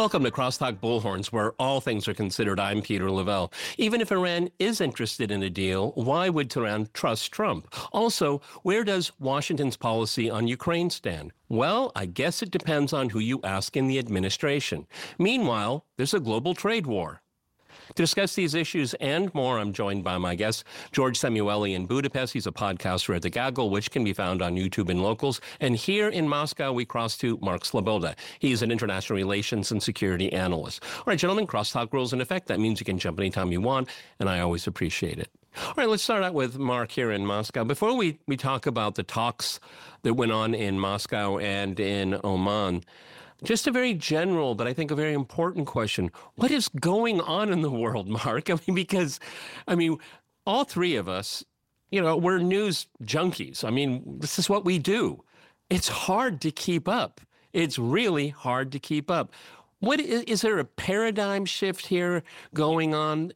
Welcome to Crosstalk Bullhorns, where all things are considered. I'm Peter Lavelle. Even if Iran is interested in a deal, why would Tehran trust Trump? Also, where does Washington's policy on Ukraine stand? Well, I guess it depends on who you ask in the administration. Meanwhile, there's a global trade war. To discuss these issues and more, I'm joined by my guest, George Samueli in Budapest. He's a podcaster at The Gaggle, which can be found on YouTube and Locals. And here in Moscow, we cross to Mark Sleboda. He's an international relations and security analyst. All right, gentlemen, crosstalk rules in effect. That means you can jump anytime you want, and I always appreciate it. All right, let's start out with Mark here in Moscow. Before we talk about the talks that went on in Moscow and in Oman, just a very general, but I think a very important question. What is going on in the world, Mark? Because all three of us, we're news junkies. This is what we do. It's hard to keep up. It's really hard to keep up. What is there a paradigm shift here going on?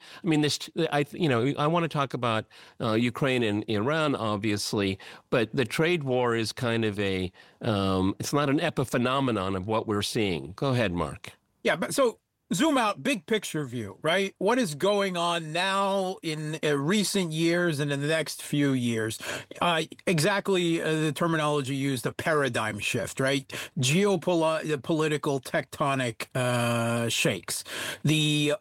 I want to talk about Ukraine and Iran, obviously, but the trade war is kind of it's not an epiphenomenon of what we're seeing. Go ahead, Mark. Yeah, but so zoom out, big picture view, right? What is going on now in recent years and in the next few years? Exactly the terminology used, a paradigm shift, right? Geopolitical tectonic shakes. The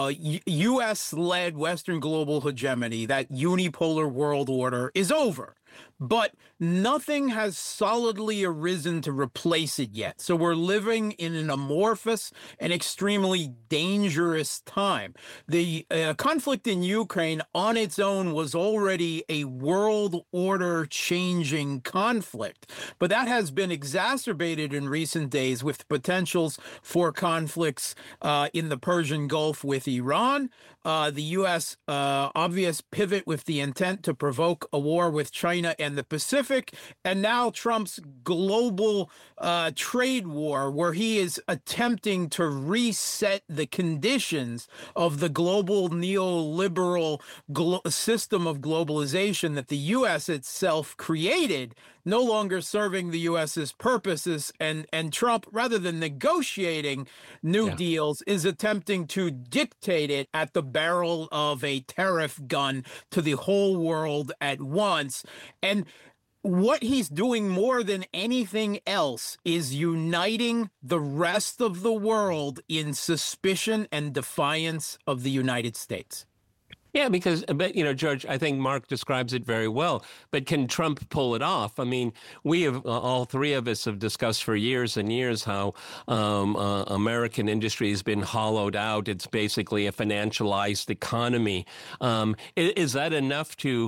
U.S.-led Western global hegemony, that unipolar world order, is over. But nothing has solidly arisen to replace it yet. So we're living in an amorphous and extremely dangerous time. The conflict in Ukraine on its own was already a world order changing conflict, but that has been exacerbated in recent days with potentials for conflicts in the Persian Gulf with Iran, the U.S. Obvious pivot with the intent to provoke a war with China and the Pacific, and now Trump's global trade war, where he is attempting to reset the conditions of the global neoliberal system of globalization that the U.S. itself created, no longer serving the U.S.'s purposes, and Trump, rather than negotiating new deals, is attempting to dictate it at the barrel of a tariff gun to the whole world at once. And what he's doing more than anything else is uniting the rest of the world in suspicion and defiance of the United States. Yeah, but George, I think Mark describes it very well. But can Trump pull it off? We have, all three of us have discussed for years and years how American industry has been hollowed out. It's basically a financialized economy. Is that enough to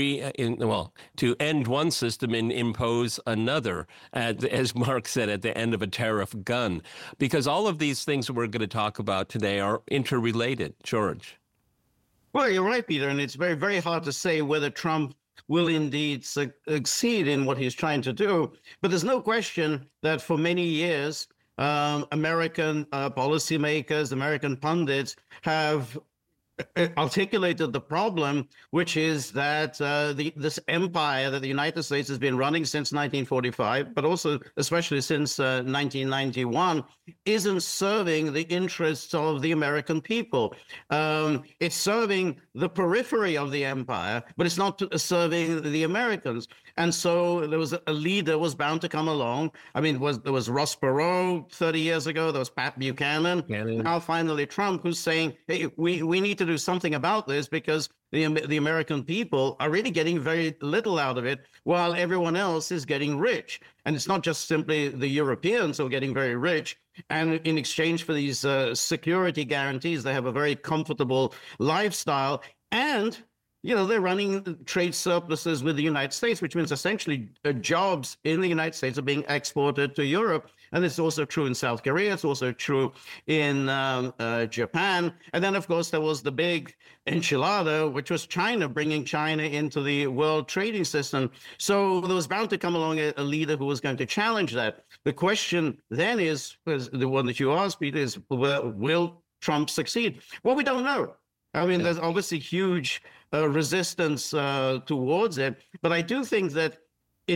end one system and impose another, as Mark said, at the end of a tariff gun? Because all of these things that we're going to talk about today are interrelated. George. Well, you're right, Peter, and it's very, very hard to say whether Trump will indeed succeed in what he's trying to do. But there's no question that for many years, American policymakers, American pundits have articulated the problem, which is that this empire that the United States has been running since 1945, but also especially since 1991, isn't serving the interests of the American people. It's serving the periphery of the empire, but it's not serving the Americans. And so there was a leader was bound to come along. There was Ross Perot 30 years ago. There was Pat Buchanan. Now finally Trump, who's saying, hey, we need to do something about this because the American people are really getting very little out of it while everyone else is getting rich. And it's not just simply the Europeans who are getting very rich. And in exchange for these security guarantees, they have a very comfortable lifestyle. And they're running trade surpluses with the United States, which means essentially jobs in the United States are being exported to Europe. And it's also true in South Korea. It's also true in Japan. And then, of course, there was the big enchilada, which was China, bringing China into the world trading system. So there was bound to come along a leader who was going to challenge that. The question then is the one that you asked, Peter, is will Trump succeed? Well, we don't know. There's obviously huge resistance towards it. But I do think that it is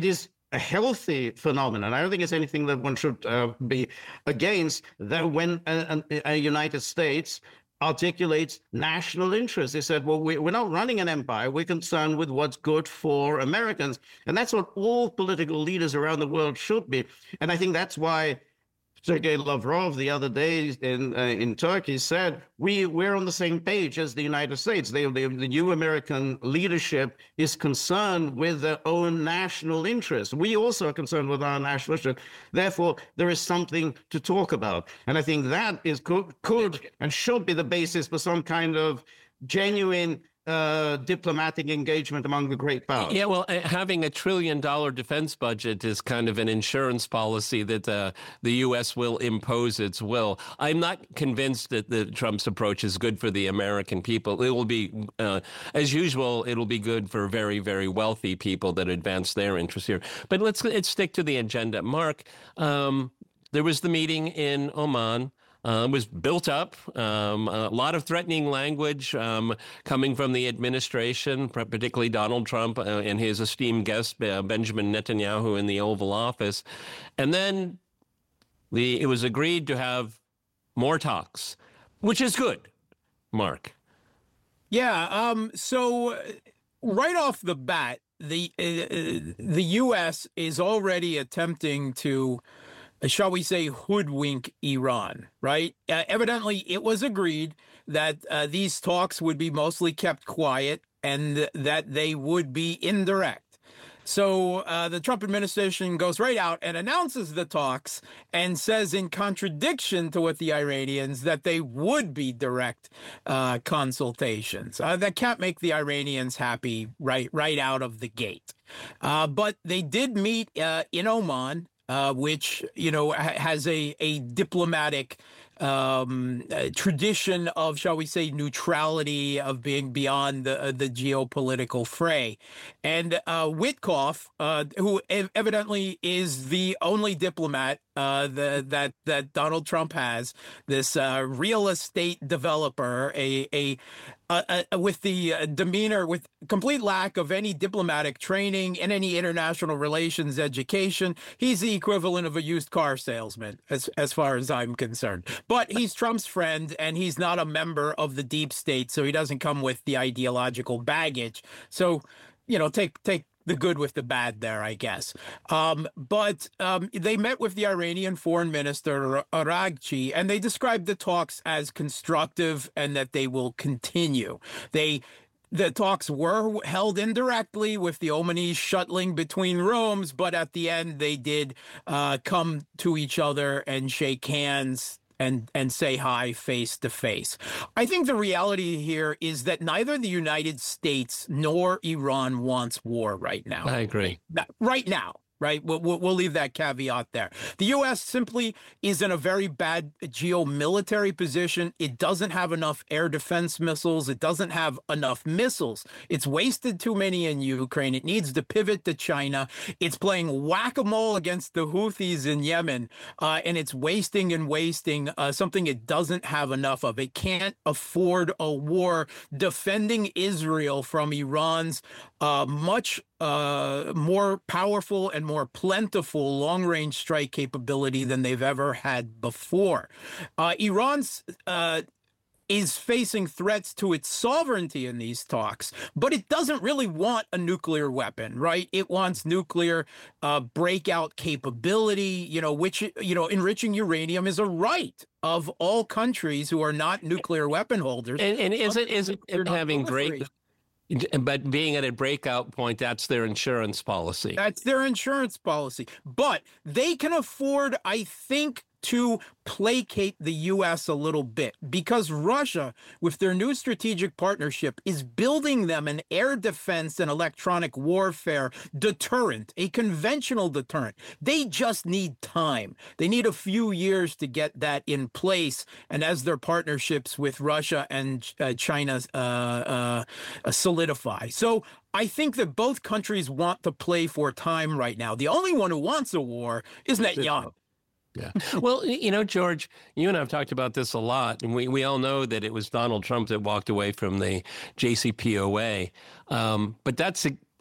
a healthy phenomenon. I don't think it's anything that one should be against, that when a United States articulates national interests. They said, well, we're not running an empire. We're concerned with what's good for Americans. And that's what all political leaders around the world should be. And I think that's why Sergei Lavrov the other day in Turkey said, we're on the same page as the United States. The new American leadership is concerned with their own national interests. We also are concerned with our national interests. Therefore, there is something to talk about. And I think that is could and should be the basis for some kind of genuine diplomatic engagement among the great powers. Yeah, well, having $1 trillion defense budget is kind of an insurance policy that the U.S. will impose its will. I'm not convinced that Trump's approach is good for the American people. It will be, as usual, it'll be good for very, very wealthy people that advance their interests here. But let's stick to the agenda. Mark, there was the meeting in Oman. Was built up, a lot of threatening language coming from the administration, particularly Donald Trump and his esteemed guest, Benjamin Netanyahu, in the Oval Office. And then it was agreed to have more talks, which is good, Mark. Yeah, so right off the bat, the U.S. is already attempting to, shall we say, hoodwink Iran, right? Evidently, it was agreed that these talks would be mostly kept quiet and that they would be indirect. So the Trump administration goes right out and announces the talks and says, in contradiction to what the Iranians, that they would be direct consultations. That can't make the Iranians happy right out of the gate. But they did meet in Oman, which, has a diplomatic tradition of, shall we say, neutrality, of being beyond the geopolitical fray. And Witkoff, who evidently is the only diplomat that Donald Trump has, this real estate developer, with the demeanor, with complete lack of any diplomatic training and any international relations education. He's the equivalent of a used car salesman, as far as I'm concerned. But he's Trump's friend, and he's not a member of the deep state, so he doesn't come with the ideological baggage. So, take the good with the bad there, I guess. But they met with the Iranian foreign minister, Araghchi, and they described the talks as constructive and that they will continue. The talks were held indirectly, with the Omanis shuttling between rooms, but at the end they did come to each other and shake hands and say hi face to face. I think the reality here is that neither the United States nor Iran wants war right now. I agree. Right now. Right. We'll leave that caveat there. The U.S. simply is in a very bad geomilitary position. It doesn't have enough air defense missiles. It doesn't have enough missiles. It's wasted too many in Ukraine. It needs to pivot to China. It's playing whack-a-mole against the Houthis in Yemen, and it's wasting something it doesn't have enough of. It can't afford a war defending Israel from Iran's much more powerful and more plentiful long-range strike capability than they've ever had before. Iran's is facing threats to its sovereignty in these talks, but it doesn't really want a nuclear weapon, right? It wants nuclear breakout capability, which, enriching uranium is a right of all countries who are not nuclear weapon holders. And isn't having great... But being at a breakout point, that's their insurance policy. That's their insurance policy. But they can afford, I think, to placate the U.S. a little bit, because Russia, with their new strategic partnership, is building them an air defense and electronic warfare deterrent, a conventional deterrent. They just need time. They need a few years to get that in place. And as their partnerships with Russia and China solidify. So I think that both countries want to play for time right now. The only one who wants a war is Netanyahu. Yeah. Well, George, you and I have talked about this a lot, and we all know that it was Donald Trump that walked away from the JCPOA. But that's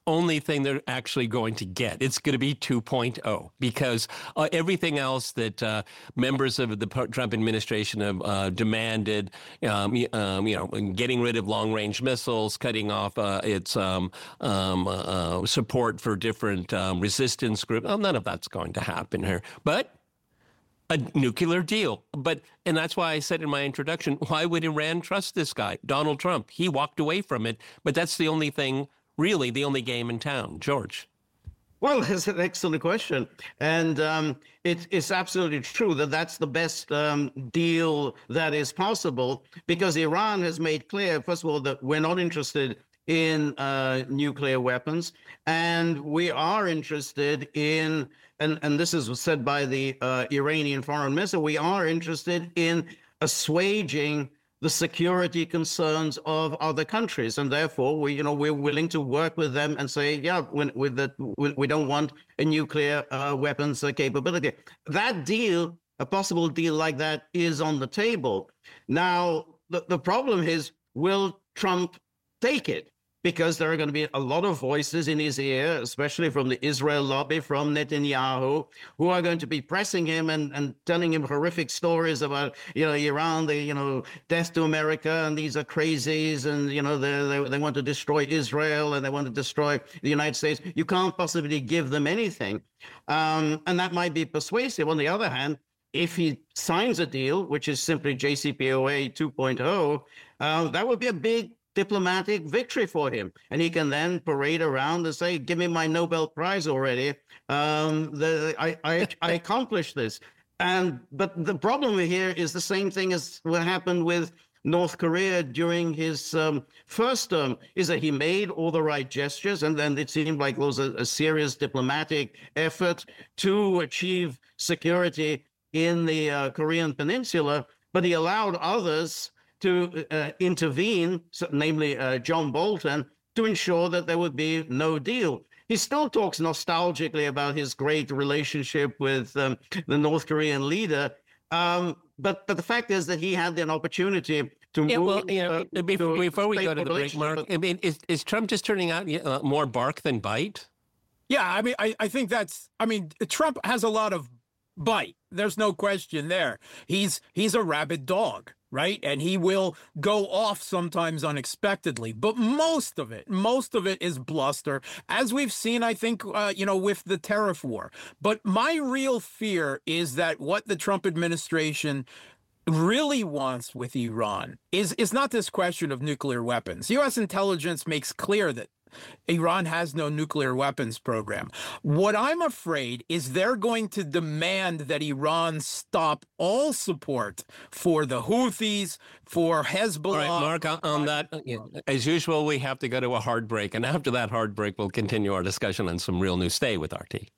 only thing they're actually going to get. It's going to be 2.0 because everything else that members of the Trump administration have demanded, getting rid of long-range missiles, cutting off its support for different resistance groups, none of that's going to happen here. But a nuclear deal. And that's why I said in my introduction, why would Iran trust this guy, Donald Trump? He walked away from it, but that's the only thing, really the only game in town. George. Well, that's an excellent question. And it's absolutely true that that's the best deal that is possible, because Iran has made clear, first of all, that we're not interested in nuclear weapons, and we are interested in, and this is said by the Iranian foreign minister, we are interested in assuaging the security concerns of other countries, and therefore we're willing to work with them and say, yeah, we don't want a nuclear weapons capability. That deal, a possible deal like that, is on the table. Now, the problem is, will Trump take it? Because there are going to be a lot of voices in his ear, especially from the Israel lobby, from Netanyahu, who are going to be pressing him and telling him horrific stories about, Iran, death to America, and these are crazies, and, they want to destroy Israel, and they want to destroy the United States. You can't possibly give them anything. And that might be persuasive. On the other hand, if he signs a deal, which is simply JCPOA 2.0, that would be a big diplomatic victory for him, and he can then parade around and say, "Give me my Nobel Prize already! I accomplished this." But the problem here is the same thing as what happened with North Korea during his first term, is that he made all the right gestures, and then it seemed like there was a serious diplomatic effort to achieve security in the Korean Peninsula, but he allowed others to intervene, namely John Bolton, to ensure that there would be no deal. He still talks nostalgically about his great relationship with the North Korean leader, but the fact is that he had an opportunity to move. Before we go to the break, Mark, I mean, is Trump just turning out more bark than bite? Yeah, I mean, I think Trump has a lot of bite. There's no question there. He's a rabid dog, right? And he will go off sometimes unexpectedly, but most of it is bluster, as we've seen, I think, with the tariff war. But my real fear is that what the Trump administration really wants with Iran is not this question of nuclear weapons. U.S. intelligence makes clear that Iran has no nuclear weapons program. What I'm afraid is they're going to demand that Iran stop all support for the Houthis, for Hezbollah. All right, Mark, on that, as usual, we have to go to a hard break. And after that hard break, we'll continue our discussion on some real news. Stay with RT.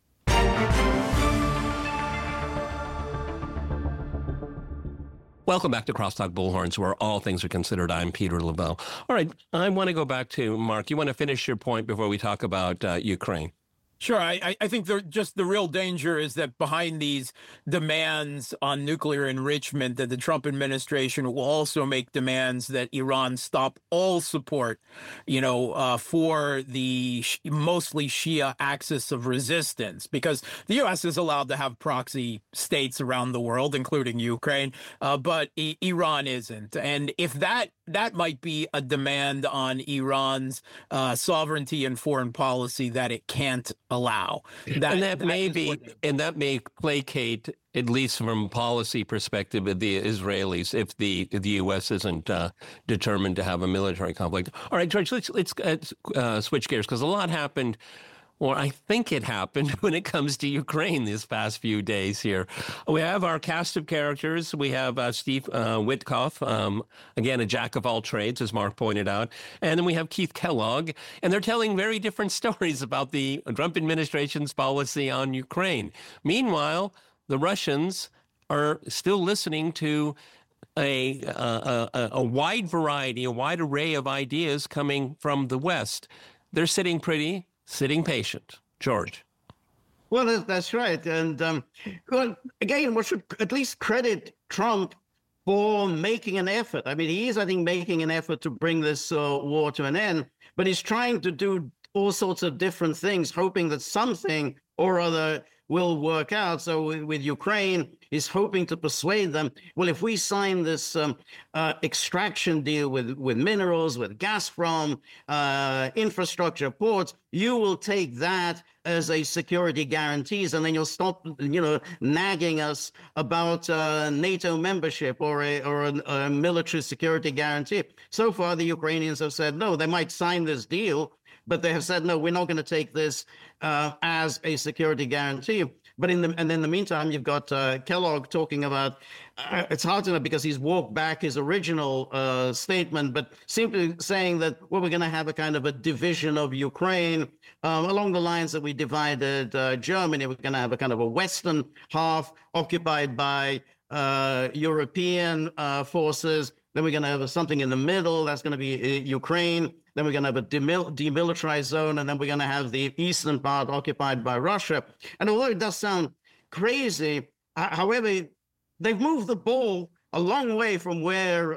Welcome back to Crosstalk Bullhorns, where all things are considered. I'm Peter Lavelle. All right, I want to go back to Mark. You want to finish your point before we talk about Ukraine? Sure. I think the real danger is that behind these demands on nuclear enrichment, that the Trump administration will also make demands that Iran stop all support, for the mostly Shia axis of resistance, because the U.S. is allowed to have proxy states around the world, including Ukraine, but Iran isn't. And if that might be a demand on Iran's sovereignty and foreign policy that it can't allow. That may placate, at least from a policy perspective, of the Israelis if the U.S. isn't determined to have a military conflict. All right, George, let's switch gears, because a lot happened. Or I think it happened when it comes to Ukraine these past few days here. We have our cast of characters. We have Steve Witkoff, again, a jack of all trades, as Mark pointed out. And then we have Keith Kellogg. And they're telling very different stories about the Trump administration's policy on Ukraine. Meanwhile, the Russians are still listening to a wide variety, a wide array of ideas coming from the West. They're sitting patient. George. Well, that's right. And again, we should at least credit Trump for making an effort. I mean, he is, I think, making an effort to bring this war to an end, but he's trying to do all sorts of different things, hoping that something or other will work out. So with Ukraine, is hoping to persuade them, well, if we sign this extraction deal with minerals, with Gazprom, infrastructure, ports, you will take that as a security guarantees, and then you'll stop, nagging us about NATO membership or a military security guarantee. So far, the Ukrainians have said no. They might sign this deal, but they have said no. We're not going to take this as a security guarantee. But in the meantime, you've got Kellogg talking about. It's hard to know because he's walked back his original statement, but simply saying that we're going to have a kind of a division of Ukraine along the lines that we divided Germany. We're going to have a kind of a western half occupied by European forces. Then we're going to have something in the middle. That's going to be Ukraine. Then we're going to have a demilitarized zone. And then we're going to have the eastern part occupied by Russia. And although it does sound crazy, however, they've moved the ball a long way from where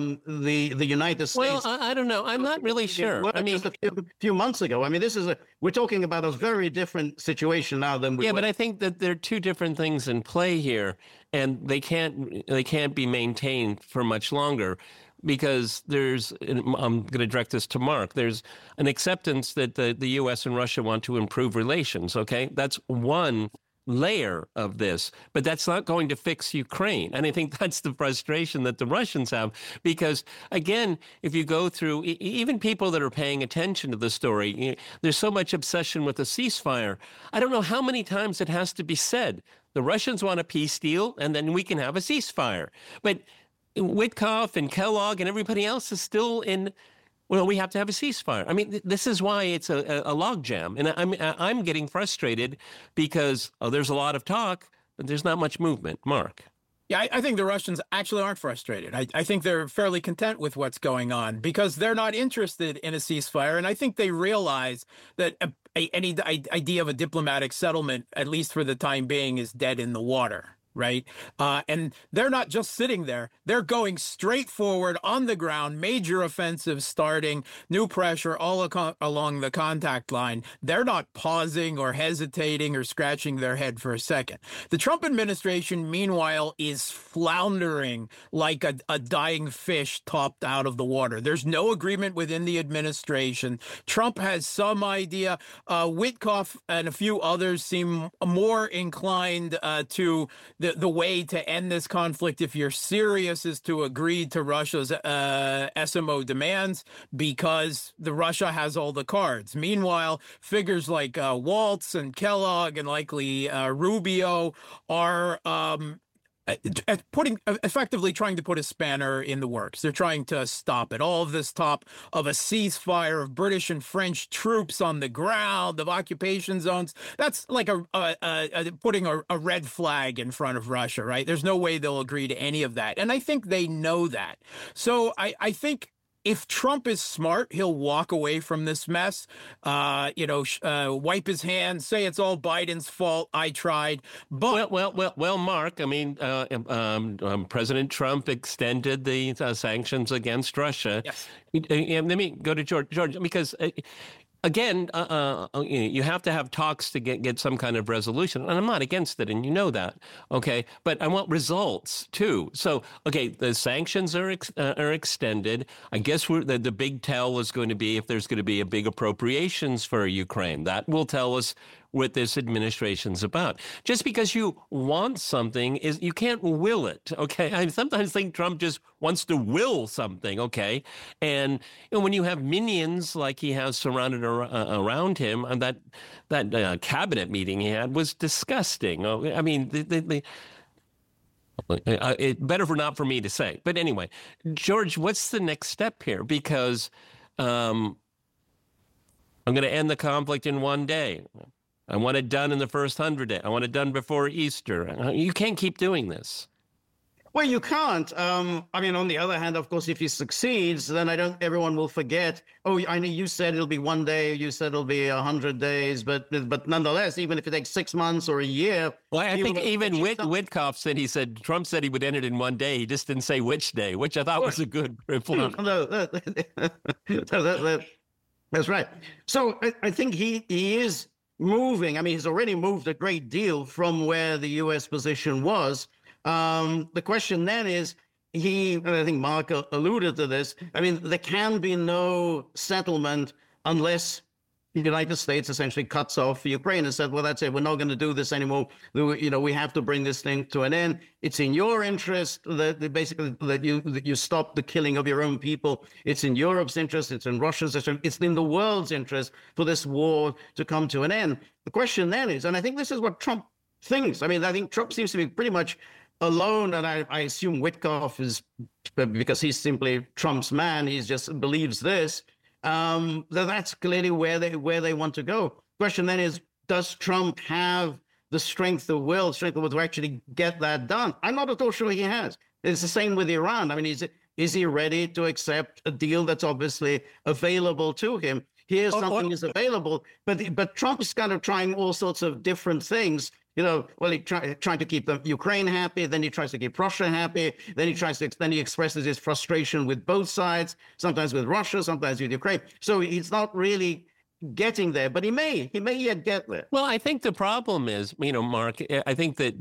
the United States. Well, I don't know. I'm not really sure. I mean, just a few months ago. I mean, we're talking about a very different situation now than we were. But I think that there are two different things in play here, and they can't be maintained for much longer. Because I'm going to direct this to Mark, there's an acceptance that the U.S. and Russia want to improve relations, okay? That's one layer of this, but that's not going to fix Ukraine. And I think that's the frustration that the Russians have, because, again, if you go through, even people that are paying attention to the story, there's so much obsession with a ceasefire. I don't know how many times it has to be said. The Russians want a peace deal, and then we can have a ceasefire. But Witkoff and Kellogg and everybody else is still in, well, we have to have a ceasefire. I mean, this is why it's a logjam. And I'm getting frustrated because there's a lot of talk, but there's not much movement. Mark. Yeah, I think the Russians actually aren't frustrated. I think they're fairly content with what's going on because they're not interested in a ceasefire. And I think they realize that any idea of a diplomatic settlement, at least for the time being, is dead in the water. Right. And they're not just sitting there. They're going straight forward on the ground, major offensive starting, new pressure all along the contact line. They're not pausing or hesitating or scratching their head for a second. The Trump administration, meanwhile, is floundering like a dying fish topped out of the water. There's no agreement within the administration. Trump has some idea. Witkoff and a few others seem more inclined to the way to end this conflict, if you're serious, is to agree to Russia's SMO demands because Russia has all the cards. Meanwhile, figures like Waltz and Kellogg and likely Rubio are effectively trying to put a spanner in the works. They're trying to stop it. All of this top of a ceasefire of British and French troops on the ground, of occupation zones. That's like putting a red flag in front of Russia, right? There's no way they'll agree to any of that. And I think they know that. So I think if Trump is smart, he'll walk away from this mess, wipe his hands, say it's all Biden's fault. I tried. But well, Mark, I mean, President Trump extended the sanctions against Russia. Yes. Let me go to George, because again, you have to have talks to get some kind of resolution. And I'm not against it, and you know that, okay? But I want results, too. So, okay, the sanctions are extended. I guess the big tell is going to be if there's going to be a big appropriations for Ukraine. That will tell us what this administration's about. Just because you want something, you can't will it, okay? I sometimes think Trump just wants to will something, okay? And when you have minions like he has surrounded around him, and that cabinet meeting he had was disgusting. I mean, better not for me to say. But anyway, George, what's the next step here? Because I'm going to end the conflict in one day. I want it done in the first 100 days. I want it done before Easter. You can't keep doing this. Well, you can't. I mean, on the other hand, of course, if he succeeds, then everyone will forget. Oh, I know you said it'll be one day. You said it'll be 100 days. But nonetheless, even if it takes 6 months or a year. Well, I think even Witkoff said Trump said he would end it in one day. He just didn't say which day, which I thought was a good report. No, That's right. So I think he is moving. I mean, he's already moved a great deal from where the U.S. position was. The question then is, and I think Mark alluded to this, I mean, there can be no settlement unless the United States essentially cuts off Ukraine and said, well, that's it. We're not going to do this anymore. We have to bring this thing to an end. It's in your interest that you stop the killing of your own people. It's in Europe's interest. It's in Russia's interest. It's in the world's interest for this war to come to an end. The question then is, and I think this is what Trump thinks. I mean, I think Trump seems to be pretty much alone, and I assume Witkoff is, because he's simply Trump's man, he just believes this. That's clearly where they want to go. Question then is, does Trump have the strength of will to actually get that done? I'm not at all sure he has. It's the same with Iran. I mean, is he ready to accept a deal that's obviously available to him? Here's something is available, but Trump's kind of trying all sorts of different things. He's trying to keep the Ukraine happy, then he tries to keep Russia happy, then he expresses his frustration with both sides, sometimes with Russia, sometimes with Ukraine. So he's not really getting there, but he may yet get there. Well, I think the problem is, Mark, I think that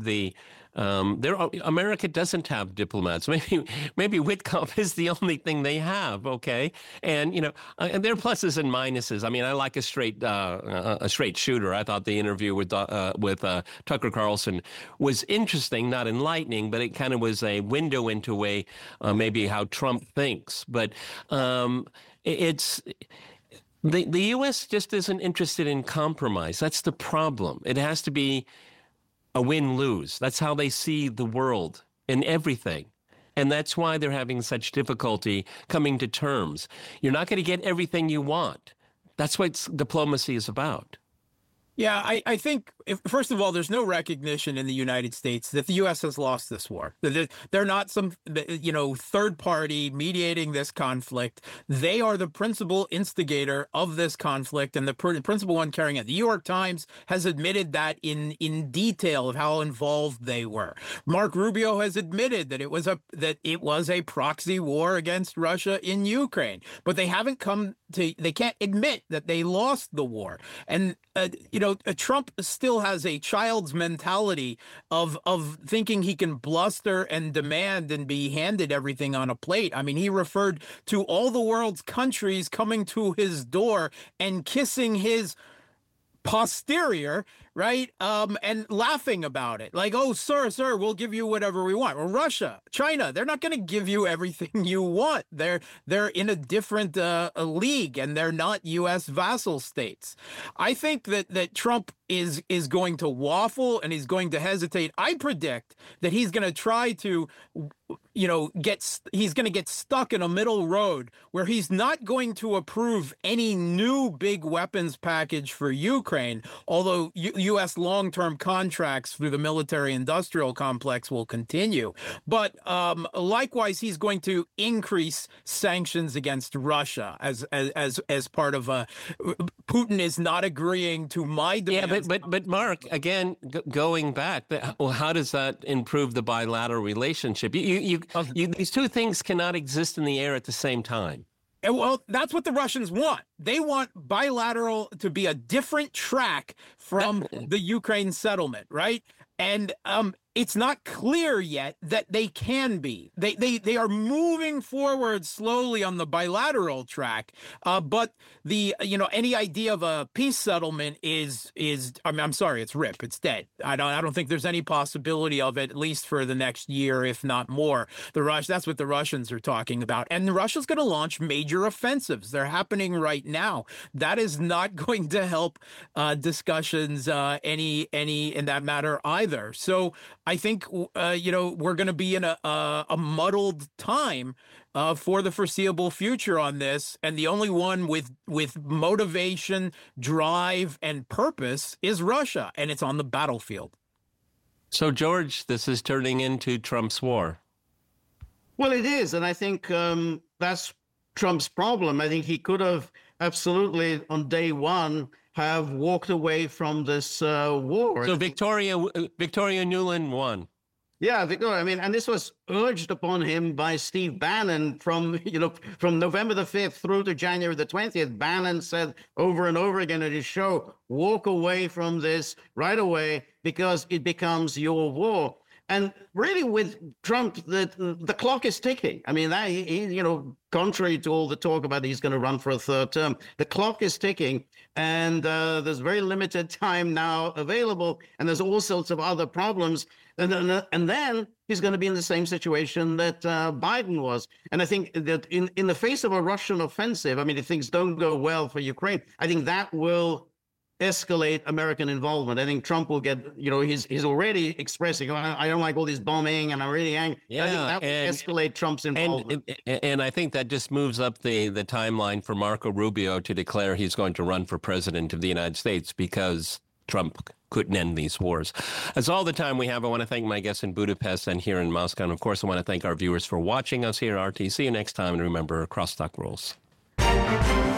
America doesn't have diplomats. Maybe Witkoff is the only thing they have. Okay, and and there are pluses and minuses. I mean, I like a straight shooter. I thought the interview with Tucker Carlson was interesting, not enlightening, but it kind of was a window into maybe how Trump thinks. But it's. The U.S. just isn't interested in compromise. That's the problem. It has to be a win-lose. That's how they see the world in everything. And that's why they're having such difficulty coming to terms. You're not going to get everything you want. That's what diplomacy is about. Yeah, I think, first of all, there's no recognition in the United States that the U.S. has lost this war. They're not some, third party mediating this conflict. They are the principal instigator of this conflict and the principal one carrying it. The New York Times has admitted that in detail of how involved they were. Mark Rubio has admitted that it was a proxy war against Russia in Ukraine, but they can't admit that they lost the war. And Trump still has a child's mentality of thinking he can bluster and demand and be handed everything on a plate. I mean, he referred to all the world's countries coming to his door and kissing his posterior, right? And laughing about it. Like, oh, sir, we'll give you whatever we want. Well, Russia, China, they're not going to give you everything you want. They're in a different league, and they're not U.S. vassal states. I think that Trump is going to waffle and he's going to hesitate. I predict that he's going to try to he's going to get stuck in a middle road where he's not going to approve any new big weapons package for Ukraine, although U.S. long-term contracts through the military-industrial complex will continue. But likewise, he's going to increase sanctions against Russia as part of Putin is not agreeing to my demands. Yeah, but Mark, again, going back, how does that improve the bilateral relationship? These two things cannot exist in the air at the same time. Well, that's what the Russians want. They want bilateral to be a different track from the Ukraine settlement, right? And it's not clear yet that they can be. They are moving forward slowly on the bilateral track, but any idea of a peace settlement is I'm sorry, it's RIP. It's dead. I don't think there's any possibility of it, at least for the next year, if not more. That's what the Russians are talking about, and Russia's going to launch major offensives. They're happening right now. That is not going to help discussions any in that matter either. So I think, we're going to be in a muddled time for the foreseeable future on this. And the only one with motivation, drive, and purpose is Russia. And it's on the battlefield. So, George, this is turning into Trump's war. Well, it is. And I think that's Trump's problem. I think he could have absolutely, on day one, have walked away from this war. So Victoria Nuland won. Yeah, Victor. I mean, and this was urged upon him by Steve Bannon from November the 5th through to January the 20th. Bannon said over and over again at his show, walk away from this right away because it becomes your war. And really, with Trump, the clock is ticking. I mean, contrary to all the talk about he's going to run for a third term, the clock is ticking, and there's very limited time now available, and there's all sorts of other problems. And then he's going to be in the same situation that Biden was. And I think that in the face of a Russian offensive, I mean, if things don't go well for Ukraine, I think that will escalate American involvement. I think Trump will get, he's already expressing, I don't like all this bombing and I'm really angry. Yeah, I think that will escalate Trump's involvement. And I think that just moves up the timeline for Marco Rubio to declare he's going to run for president of the United States because Trump couldn't end these wars. That's all the time we have. I want to thank my guests in Budapest and here in Moscow. And of course, I want to thank our viewers for watching us here at RT. See you next time. And remember, crosstalk rules.